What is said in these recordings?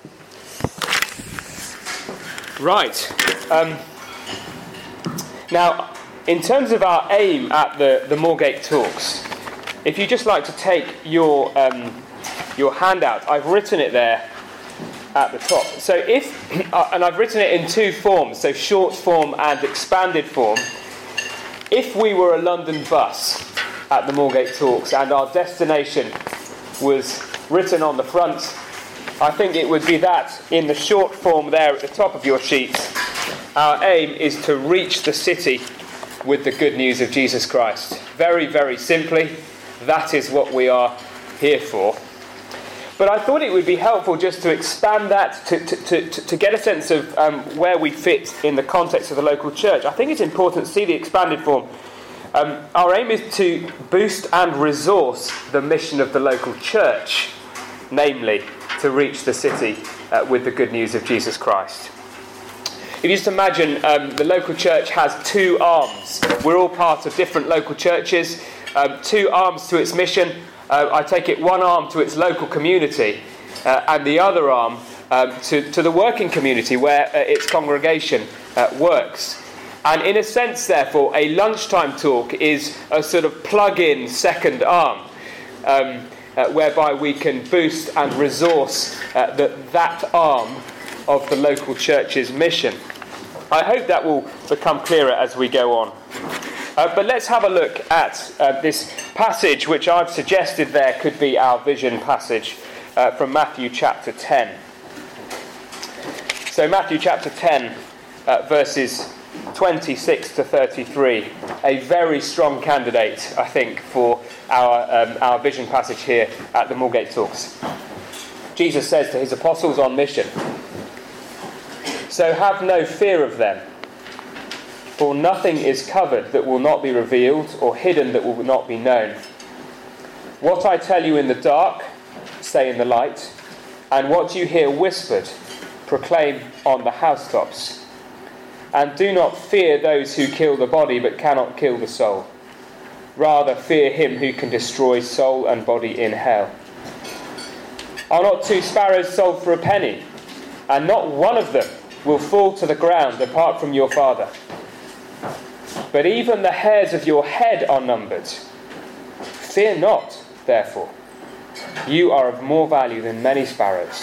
Right. Now, in terms of our aim at the Moorgate Talks, if you'd just like to take your handout, I've written it there at the top. So and I've written it in two forms, so short form and expanded form. If we were a London bus at the Moorgate Talks and our destination was written on the front, I think it would be that in the short form there at the top of your sheet. Our aim is to reach the city with the good news of Jesus Christ. Very, very simply, that is what we are here for. But I thought it would be helpful just to expand that, to get a sense of where we fit in the context of the local church. I think it's important to see the expanded form. Our aim is to boost and resource the mission of the local church, namely to reach the city with the good news of Jesus Christ. If you just imagine, the local church has two arms. We're all part of different local churches. Two arms to its mission. I take it one arm to its local community and the other arm to the working community where its congregation works. And in a sense, therefore, a lunchtime talk is a sort of plug-in second arm whereby we can boost and resource that arm of the local church's mission. I hope that will become clearer as we go on. But let's have a look at this passage, which I've suggested there could be our vision passage from Matthew chapter 10. So Matthew chapter 10, verses 26 to 33. A very strong candidate, I think, for our vision passage here at the Moorgate Talks. Jesus says to his apostles on mission, "So have no fear of them. For nothing is covered that will not be revealed, or hidden that will not be known. What I tell you in the dark, say in the light, and what you hear whispered, proclaim on the housetops. And do not fear those who kill the body but cannot kill the soul. Rather fear him who can destroy soul and body in hell. Are not two sparrows sold for a penny? And not one of them will fall to the ground apart from your Father. But even the hairs of your head are numbered. Fear not, therefore. You are of more value than many sparrows.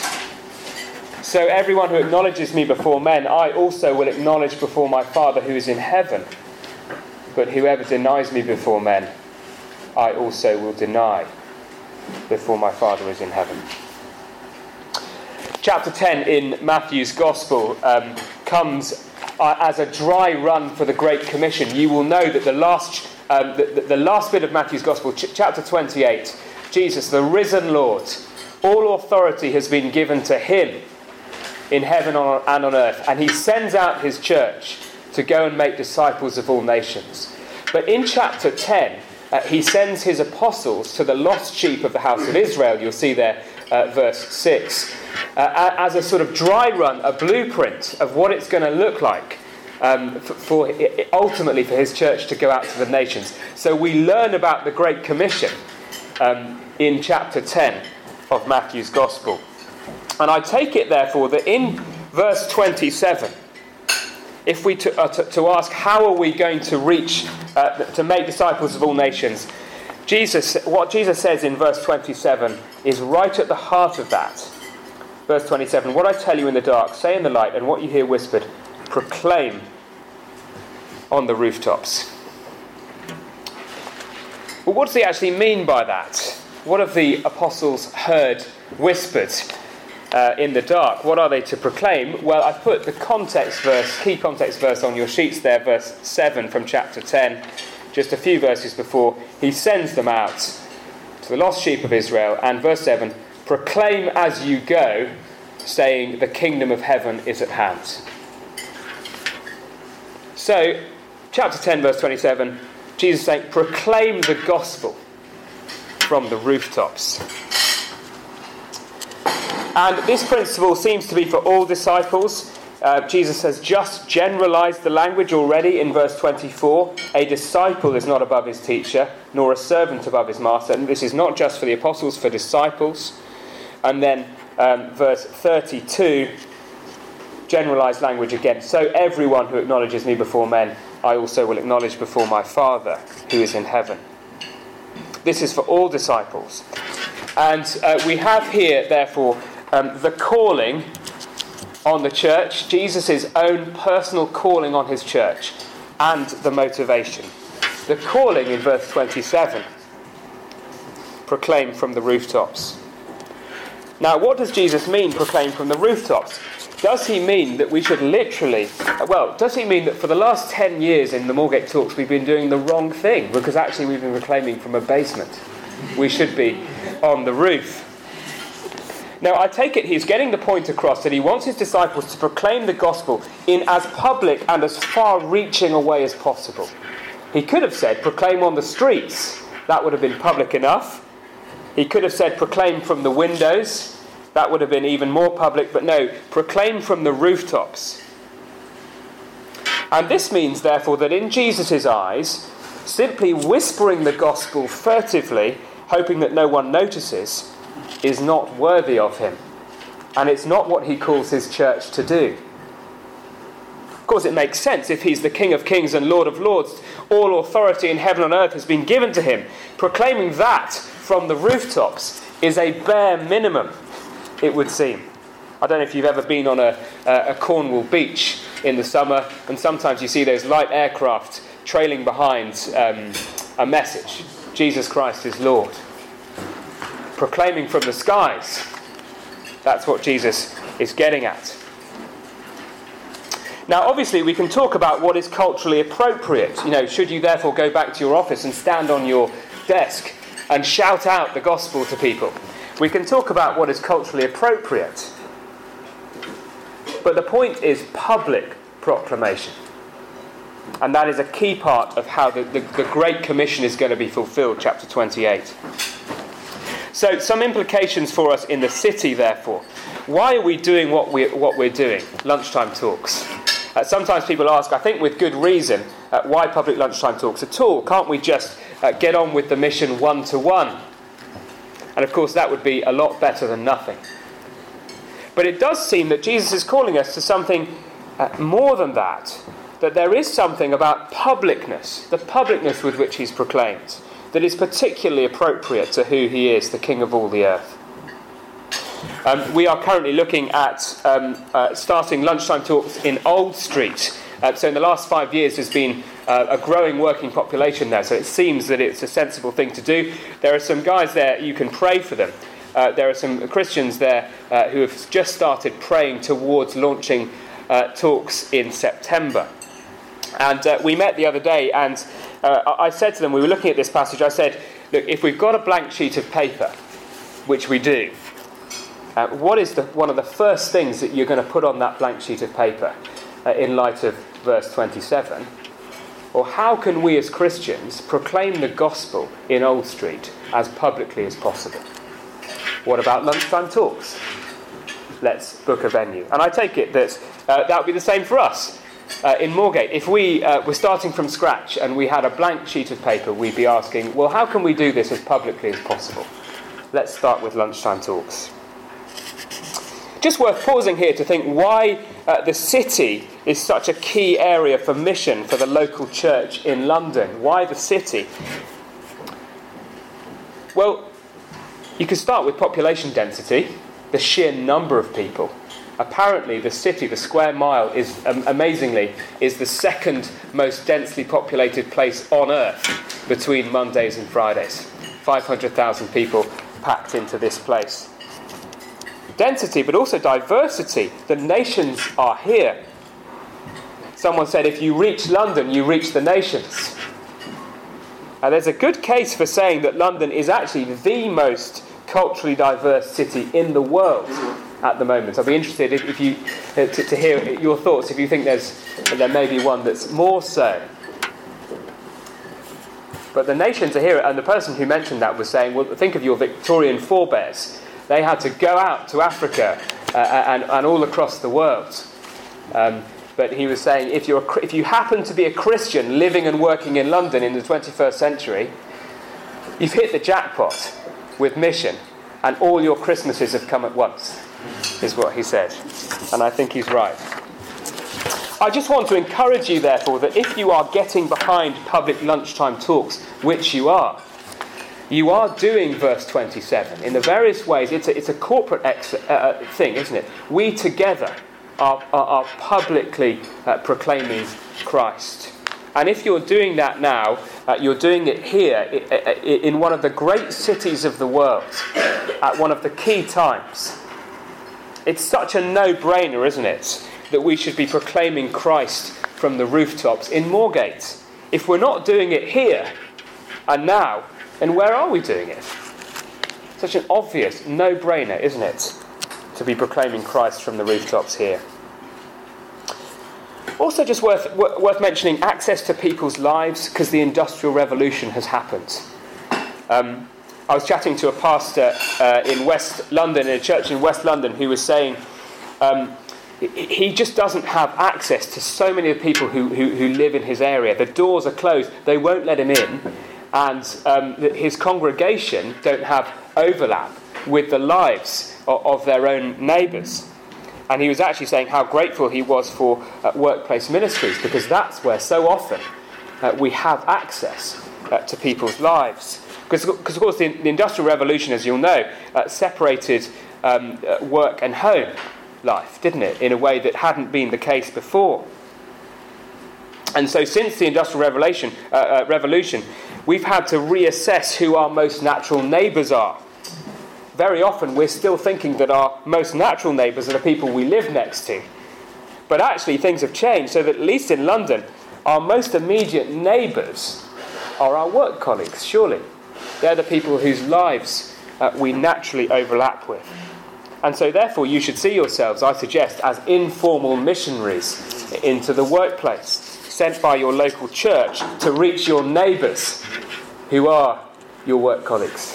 So everyone who acknowledges me before men, I also will acknowledge before my Father who is in heaven. But whoever denies me before men, I also will deny before my Father who is in heaven." Chapter 10 in Matthew's Gospel comes as a dry run for the Great Commission. You will know that the last bit of Matthew's Gospel, chapter 28, Jesus, the risen Lord, all authority has been given to him in heaven and on earth, and he sends out his church to go and make disciples of all nations. But in chapter 10, he sends his apostles to the lost sheep of the house of Israel. You'll see there, verse 6. As a sort of dry run, a blueprint of what it's going to look like ultimately for his church to go out to the nations. So we learn about the Great Commission in chapter 10 of Matthew's Gospel. And I take it, therefore, that in verse 27, if we to ask how are we going to reach, to make disciples of all nations, what Jesus says in verse 27 is right at the heart of that. Verse 27, "What I tell you in the dark, say in the light, and what you hear whispered, proclaim on the rooftops." Well, what does he actually mean by that? What have the apostles heard whispered in the dark? What are they to proclaim? Well, I've put the key context verse on your sheets there, verse 7 from chapter 10, just a few verses before. He sends them out to the lost sheep of Israel, and verse 7, "Proclaim as you go, saying the kingdom of heaven is at hand." So, chapter 10, verse 27, Jesus is saying, proclaim the gospel from the rooftops. And this principle seems to be for all disciples. Jesus has just generalized the language already in verse 24. A disciple is not above his teacher, nor a servant above his master. And this is not just for the apostles, for disciples. And then verse 32, generalised language again. So everyone who acknowledges me before men, I also will acknowledge before my Father who is in heaven. This is for all disciples. And we have here, therefore, the calling on the church, Jesus' own personal calling on his church, and the motivation. The calling in verse 27, proclaim from the rooftops. Now, what does Jesus mean, proclaim from the rooftops? Does he mean that we should literally... Well, does he mean that for the last 10 years in the Moorgate Talks we've been doing the wrong thing? Because actually we've been proclaiming from a basement. We should be on the roof. Now, I take it he's getting the point across that he wants his disciples to proclaim the gospel in as public and as far-reaching a way as possible. He could have said, proclaim on the streets. That would have been public enough. He could have said, proclaim from the windows. That would have been even more public. But no, proclaim from the rooftops. And this means, therefore, that in Jesus' eyes, simply whispering the gospel furtively, hoping that no one notices, is not worthy of him. And it's not what he calls his church to do. Of course, it makes sense if he's the King of Kings and Lord of Lords. All authority in heaven and earth has been given to him. Proclaiming that from the rooftops is a bare minimum, it would seem. I don't know if you've ever been on a Cornwall beach in the summer, and sometimes you see those light aircraft trailing behind a message. Jesus Christ is Lord. Proclaiming from the skies. That's what Jesus is getting at. Now, obviously, we can talk about what is culturally appropriate. You know, should you therefore go back to your office and stand on your desk and shout out the gospel to people? We can talk about what is culturally appropriate. But the point is public proclamation. And that is a key part of how the Great Commission is going to be fulfilled, chapter 28. So, some implications for us in the city, therefore. Why are we doing what we're doing? Lunchtime talks. Sometimes people ask, I think with good reason, why public lunchtime talks at all? Can't we just get on with the mission one-to-one? And of course that would be a lot better than nothing. But it does seem that Jesus is calling us to something more than that. That there is something about publicness, the publicness with which he's proclaimed, that is particularly appropriate to who he is, the King of all the earth. We are currently looking at starting lunchtime talks in Old Street. So in the last 5 years there's been a growing working population there, so it seems that it's a sensible thing to do. There are some guys there, you can pray for them. There are some Christians there who have just started praying towards launching talks in September. And we met the other day, and I said to them, we were looking at this passage, I said, look, if we've got a blank sheet of paper, which we do, what is one of the first things that you're going to put on that blank sheet of paper in light of verse 27? Or how can we as Christians proclaim the gospel in Old Street as publicly as possible? What about lunchtime talks? Let's book a venue. And I take it that that would be the same for us. In Moorgate, if we were starting from scratch and we had a blank sheet of paper, we'd be asking, well, how can we do this as publicly as possible? Let's start with lunchtime talks. Just worth pausing here to think why the city is such a key area for mission for the local church in London. Why the city? Well, you can start with population density, the sheer number of people. Apparently the city, the square mile, is amazingly is the second most densely populated place on earth between Mondays and Fridays. 500,000 people packed into this place. Density, but also diversity. The nations are here. Someone said, if you reach London, you reach the nations. There's a good case for saying that London is actually the most culturally diverse city in the world at the moment. I'd be interested if you to hear your thoughts, if you think there may be one that's more so. But the nations are here, and the person who mentioned that was saying, well, think of your Victorian forebears. They had to go out to Africa and all across the world. But he was saying, if you happen to be a Christian living and working in London in the 21st century, you've hit the jackpot with mission. and all your Christmases have come at once, is what he said. And I think he's right. I just want to encourage you, therefore, that if you are getting behind public lunchtime talks, which you are doing verse 27 in the various ways. It's a corporate thing, isn't it? We together are publicly proclaiming Christ. And if you're doing that now, you're doing it here in one of the great cities of the world at one of the key times. It's such a no-brainer, isn't it, that we should be proclaiming Christ from the rooftops in Moorgate. If we're not doing it here and now, then where are we doing it? Such an obvious no-brainer, isn't it, to be proclaiming Christ from the rooftops here. Also just worth mentioning access to people's lives, because the Industrial Revolution has happened. I was chatting to a pastor in West London, in a church in West London, who was saying he just doesn't have access to so many of the people who live in his area. The doors are closed, they won't let him in, and his congregation don't have overlap with the lives of their own neighbours. And he was actually saying how grateful he was for workplace ministries, because that's where so often we have access to people's lives. Because of course, the Industrial Revolution, as you'll know, separated work and home life, didn't it? In a way that hadn't been the case before. And so since the Industrial Revolution, we've had to reassess who our most natural neighbours are. Very often we're still thinking that our most natural neighbours are the people we live next to. But actually things have changed, so that at least in London, our most immediate neighbours are our work colleagues, surely. They're the people whose lives we naturally overlap with. And so therefore you should see yourselves, I suggest, as informal missionaries into the workplace, sent by your local church to reach your neighbours who are your work colleagues.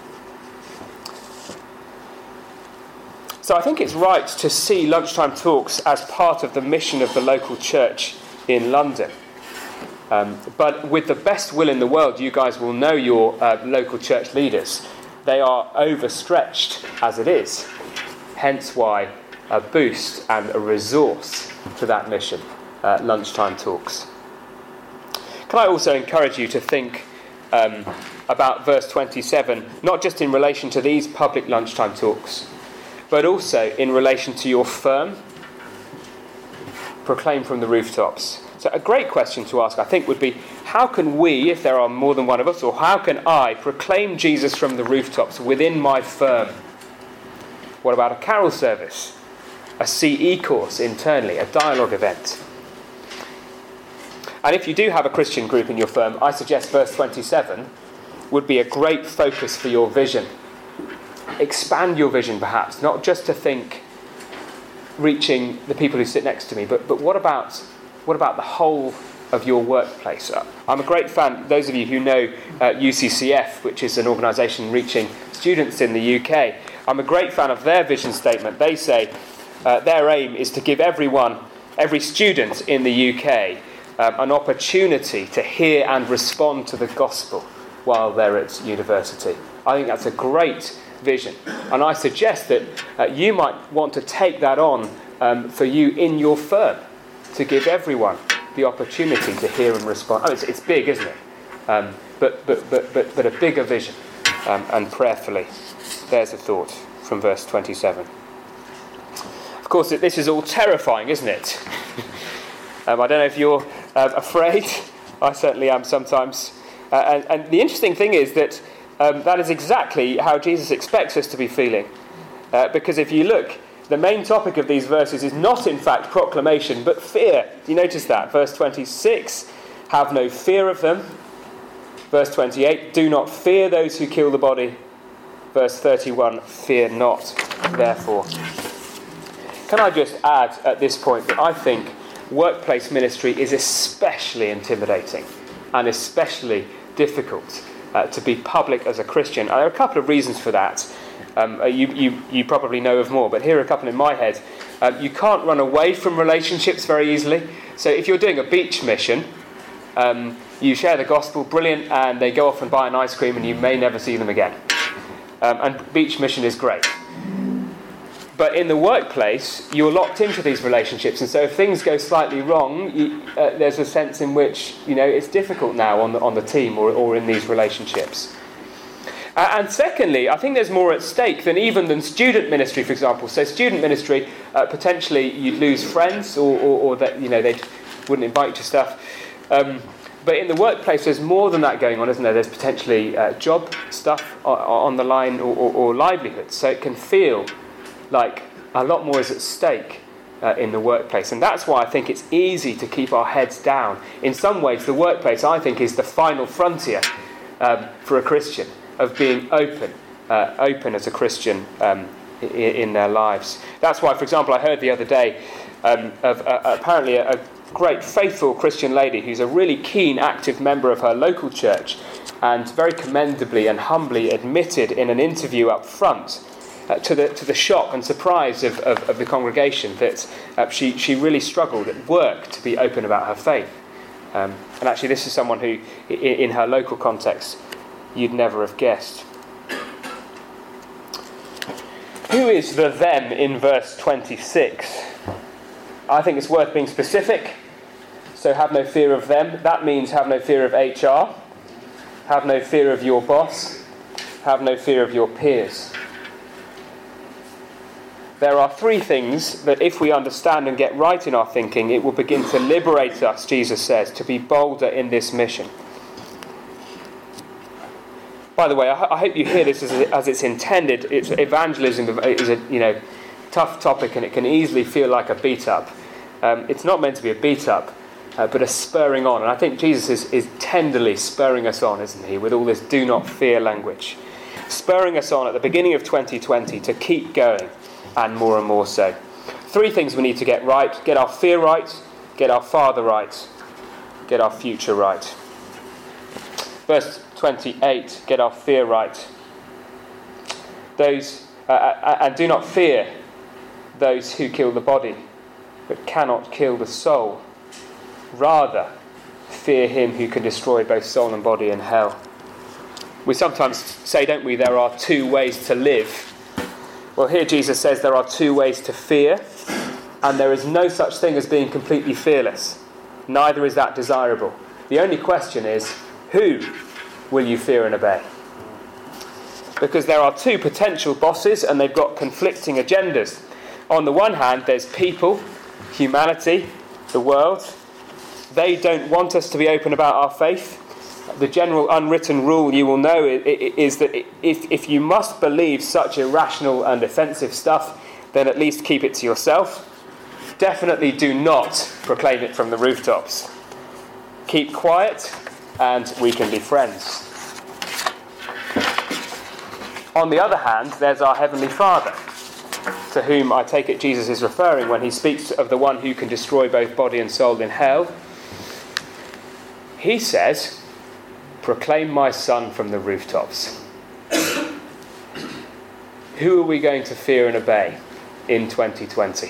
So I think it's right to see lunchtime talks as part of the mission of the local church in London. But with the best will in the world, you guys will know your local church leaders. They are overstretched as it is. Hence why a boost and a resource to that mission, lunchtime talks. Can I also encourage you to think about verse 27, not just in relation to these public lunchtime talks, but also in relation to your firm? Proclaim from the rooftops. So a great question to ask, I think, would be, how can we, if there are more than one of us, or how can I proclaim Jesus from the rooftops within my firm? What about a carol service? A CE course internally, a dialogue event? And if you do have a Christian group in your firm, I suggest verse 27 would be a great focus for your vision. Expand your vision, perhaps, not just to think reaching the people who sit next to me, but what about the whole of your workplace? I'm a great fan, those of you who know UCCF, which is an organisation reaching students in the UK, I'm a great fan of their vision statement. They say their aim is to give every student in the UK an opportunity to hear and respond to the gospel while they're at university. I think that's a great vision, and I suggest that you might want to take that on for you in your firm, to give everyone the opportunity to hear and respond. It's big, isn't it? But a bigger vision, and prayerfully. There's a thought from verse 27. Of course, this is all terrifying, isn't it? I don't know if you're afraid. I certainly am sometimes. And the interesting thing is that that is exactly how Jesus expects us to be feeling. Because if you look, the main topic of these verses is not in fact proclamation, but fear. Do you notice that? Verse 26, have no fear of them. Verse 28, do not fear those who kill the body. Verse 31, fear not, therefore. Can I just add at this point that I think workplace ministry is especially intimidating and especially difficult to be public as a Christian. And there are a couple of reasons for that. You probably know of more, but here are a couple in my head. You can't run away from relationships very easily. So if you're doing a beach mission, you share the gospel, brilliant, and they go off and buy an ice cream and you may never see them again. and beach mission is great. But in the workplace, you're locked into these relationships, and so if things go slightly wrong, there's a sense in which it's difficult now on the team or in these relationships. And secondly, I think there's more at stake than student ministry, for example. So student ministry, potentially you'd lose friends, or that they wouldn't invite you to stuff. But in the workplace, there's more than that going on, isn't there? There's potentially job stuff on the line, or livelihoods. So it can feel like a lot more is at stake in the workplace. And that's why I think it's easy to keep our heads down. In some ways, the workplace, I think, is the final frontier for a Christian, of being open as a Christian in their lives. That's why, for example, I heard the other day of apparently a great faithful Christian lady who's a really keen, active member of her local church, and very commendably and humbly admitted in an interview up front to the shock and surprise of the congregation that she really struggled at work to be open about her faith. And actually this is someone who, in her local context, you'd never have guessed. Who is the them in verse 26? I think it's worth being specific. So have no fear of them. That means have no fear of HR. Have no fear of your boss. Have no fear of your peers. There are three things that if we understand and get right in our thinking, it will begin to liberate us, Jesus says, to be bolder in this mission. By the way, I hope you hear this as it's intended. Evangelism is a tough topic, and it can easily feel like a beat-up. It's not meant to be a beat-up, but a spurring on. And I think Jesus is tenderly spurring us on, isn't he, with all this do not fear language. Spurring us on at the beginning of 2020 to keep going, and more so. Three things we need to get right. Get our fear right, get our Father right, get our future right. Verse 28, get our fear right. And do not fear those who kill the body, but cannot kill the soul. Rather, fear him who can destroy both soul and body in hell. We sometimes say, don't we, there are two ways to live. Well, here Jesus says there are two ways to fear, and there is no such thing as being completely fearless. Neither is that desirable. The only question is, who will you fear and obey? Because there are two potential bosses, and they've got conflicting agendas. On the one hand, there's people, humanity, the world. They don't want us to be open about our faith. The general unwritten rule you will know is that if you must believe such irrational and offensive stuff, then at least keep it to yourself. Definitely do not proclaim it from the rooftops. Keep quiet, and we can be friends. On the other hand, there's our Heavenly Father, to whom I take it Jesus is referring when he speaks of the one who can destroy both body and soul in hell. He says, proclaim my son from the rooftops. Who are we going to fear and obey in 2020?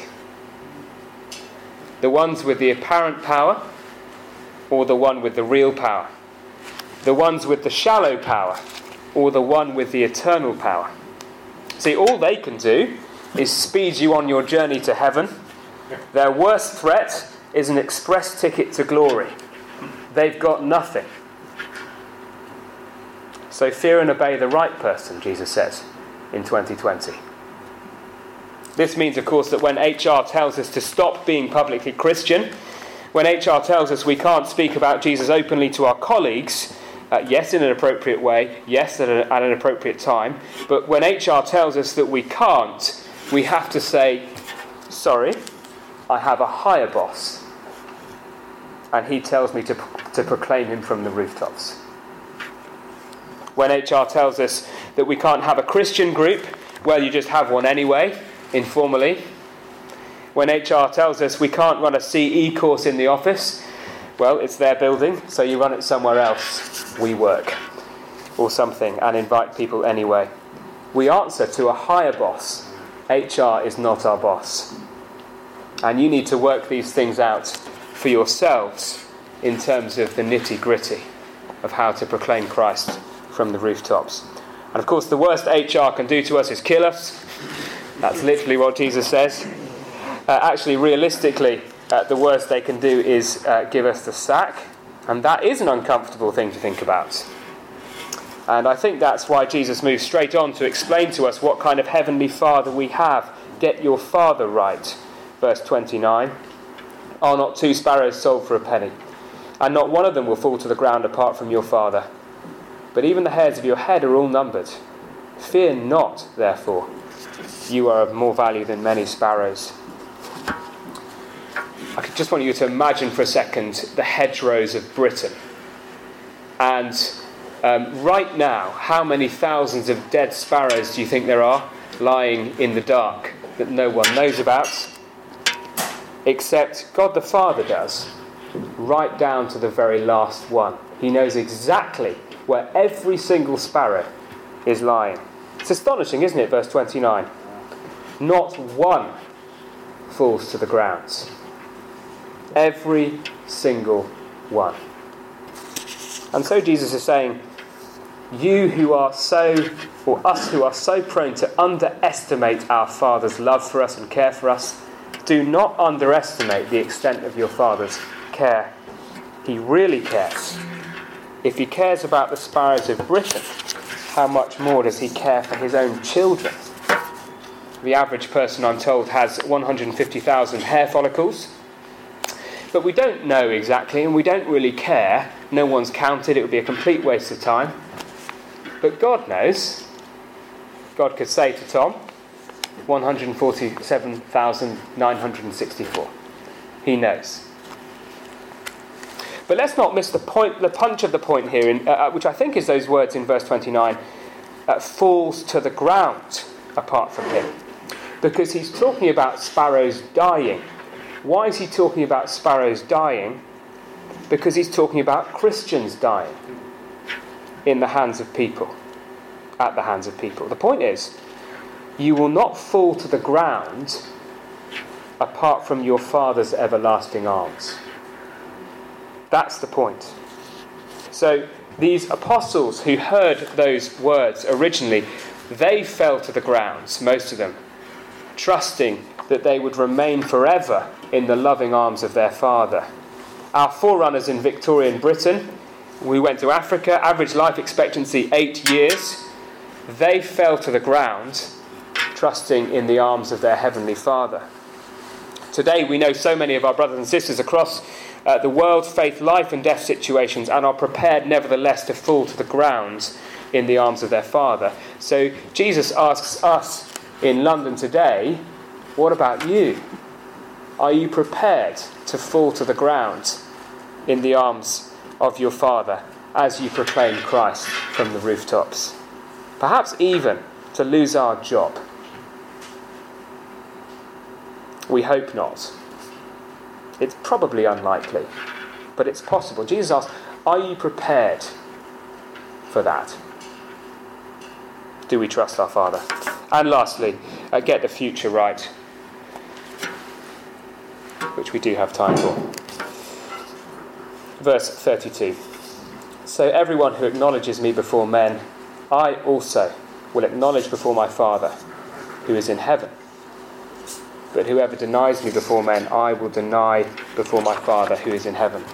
The ones with the apparent power, or the one with the real power? The ones with the shallow power, or the one with the eternal power? See, all they can do is speed you on your journey to heaven. Their worst threat is an express ticket to glory. They've got nothing. So fear and obey the right person, Jesus says, in 2020. This means, of course, that when HR tells us to stop being publicly Christian, when HR tells us we can't speak about Jesus openly to our colleagues, yes, in an appropriate way, yes, at an appropriate time, but when HR tells us that we can't, we have to say, sorry, I have a higher boss, and he tells me to proclaim him from the rooftops. When HR tells us that we can't have a Christian group, well, you just have one anyway, informally. When HR tells us we can't run a CE course in the office, well, it's their building, so you run it somewhere else. We work, or something, and invite people anyway. We answer to a higher boss. HR is not our boss. And you need to work these things out for yourselves in terms of the nitty-gritty of how to proclaim Christ from the rooftops. And of course, the worst HR can do to us is kill us. That's literally what Jesus says. Actually, realistically, the worst they can do is give us the sack. And that is an uncomfortable thing to think about. And I think that's why Jesus moves straight on to explain to us what kind of heavenly Father we have. Get your Father right. Verse 29. Are not 2 sparrows sold for a penny? And not one of them will fall to the ground apart from your Father. But even the hairs of your head are all numbered. Fear not, therefore. You are of more value than many sparrows. I just want you to imagine for a second the hedgerows of Britain. And right now, how many thousands of dead sparrows do you think there are lying in the dark that no one knows about? Except God the Father does, right down to the very last one. He knows exactly where every single sparrow is lying. It's astonishing, isn't it? Verse 29. Not one falls to the ground. Every single one. And so Jesus is saying, you who are so, or us who are so prone to underestimate our Father's love for us and care for us, do not underestimate the extent of your Father's care. He really cares. If he cares about the sparrows of Britain, how much more does he care for his own children? The average person, I'm told, has 150,000 hair follicles. But we don't know exactly, and we don't really care. No one's counted. It would be a complete waste of time. But God knows. God could say to Tom, 147,964. He knows. But let's not miss the point, the punch of the point here, which I think is those words in verse 29, falls to the ground apart from him. Because he's talking about sparrows dying. Why is he talking about sparrows dying? Because he's talking about Christians dying in the hands of people, at the hands of people. The point is, you will not fall to the ground apart from your Father's everlasting arms. That's the point. So these apostles who heard those words originally, they fell to the ground, most of them, trusting that they would remain forever in the loving arms of their Father. Our forerunners in Victorian Britain, we went to Africa, average life expectancy 8 years. They fell to the ground, trusting in the arms of their Heavenly Father. Today we know so many of our brothers and sisters across the world face life and death situations and are prepared nevertheless to fall to the ground in the arms of their Father. So Jesus asks us in London today, what about you? Are you prepared to fall to the ground in the arms of your Father as you proclaim Christ from the rooftops? Perhaps even to lose our job. We hope not. It's probably unlikely, but it's possible. Jesus asks, are you prepared for that? Do we trust our Father? And lastly, get the future right, which we do have time for. Verse 32. So everyone who acknowledges me before men, I also will acknowledge before my Father who is in heaven. But whoever denies me before men, I will deny before my Father who is in heaven.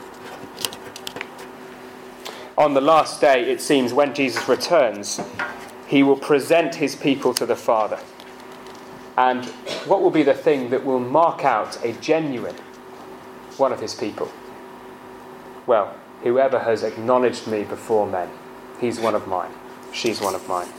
On the last day, it seems, when Jesus returns, he will present his people to the Father. And what will be the thing that will mark out a genuine one of his people? Well, whoever has acknowledged me before men, he's one of mine, she's one of mine.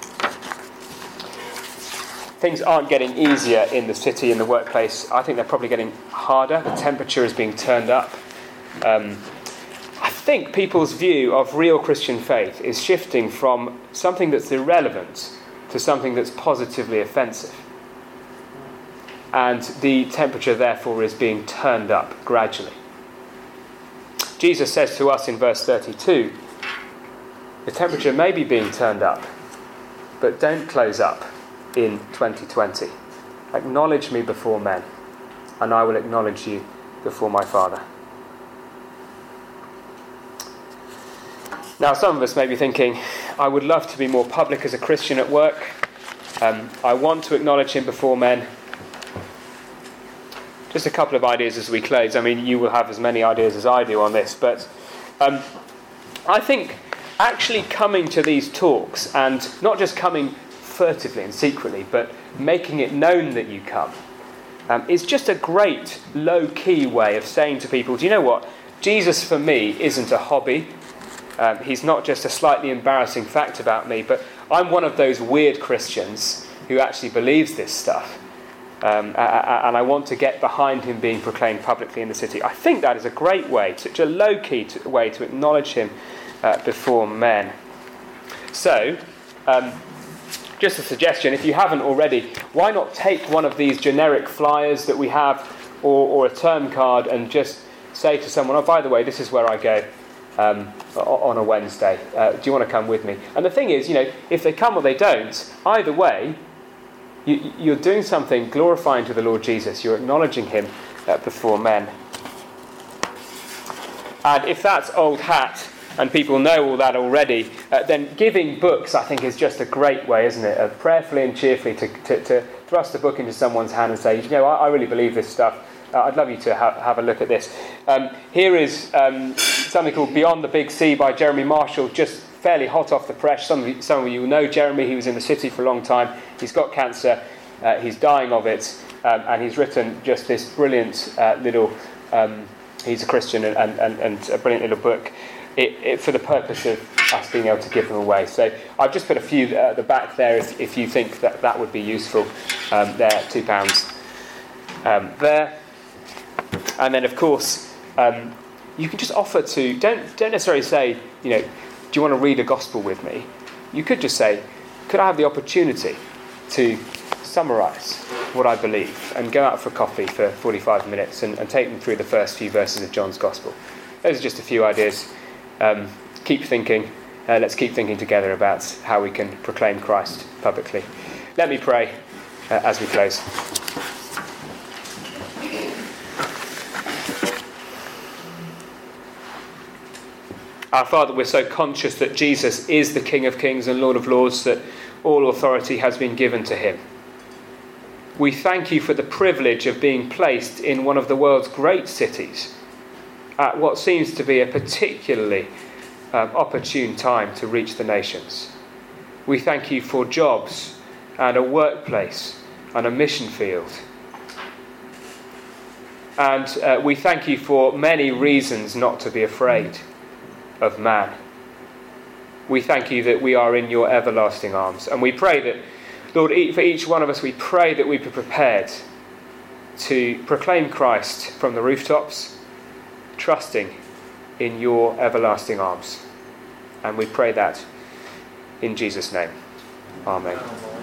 Things aren't getting easier in the city, in the workplace. I think they're probably getting harder. The temperature is being turned up. I think people's view of real Christian faith is shifting from something that's irrelevant to something that's positively offensive. And the temperature, therefore, is being turned up gradually. Jesus says to us in verse 32, the temperature may be being turned up, but don't close up in 2020. Acknowledge me before men, and I will acknowledge you before my Father. Now, some of us may be thinking, I would love to be more public as a Christian at work. I want to acknowledge him before men. Just a couple of ideas as we close. I mean, you will have as many ideas as I do on this, but I think actually coming to these talks, and not just coming furtively and secretly, but making it known that you come, is just a great low-key way of saying to people, do you know what? Jesus for me isn't a hobby. He's not just a slightly embarrassing fact about me, but I'm one of those weird Christians who actually believes this stuff. And I want to get behind him being proclaimed publicly in the city. I think that is a great way, such a low-key way to acknowledge him before men. So, just a suggestion, if you haven't already, why not take one of these generic flyers that we have, or a term card, and just say to someone, oh, by the way, this is where I go on a Wednesday. Do you want to come with me? And the thing is, if they come or they don't, either way, you're doing something glorifying to the Lord Jesus. You're acknowledging him before men. And if that's old hat, and people know all that already, then giving books, I think, is just a great way, isn't it? Prayerfully and cheerfully to thrust a book into someone's hand and say, I really believe this stuff. I'd love you to have a look at this. Here is something called Beyond the Big Sea by Jeremy Marshall, just fairly hot off the press. Some of you know Jeremy. He was in the city for a long time. He's got cancer. He's dying of it. And he's written just this brilliant little... he's a Christian and a brilliant little book for the purpose of us being able to give them away. So I've just put a few at the back there if you think that would be useful. They're £2 there. And then, of course, you can just offer to... Don't necessarily say, do you want to read a gospel with me? You could just say, could I have the opportunity to summarise what I believe and go out for coffee for 45 minutes and take them through the first few verses of John's Gospel? Those are just a few ideas. Keep thinking. Let's keep thinking together about how we can proclaim Christ publicly. Let me pray as we close. Our Father, we're so conscious that Jesus is the King of Kings and Lord of Lords, that all authority has been given to him. We thank you for the privilege of being placed in one of the world's great cities at what seems to be a particularly opportune time to reach the nations. We thank you for jobs and a workplace and a mission field. And we thank you for many reasons not to be afraid of man. We thank you that we are in your everlasting arms. And we pray that, Lord, for each one of us, we pray that we be prepared to proclaim Christ from the rooftops, trusting in your everlasting arms. And we pray that in Jesus' name. Amen.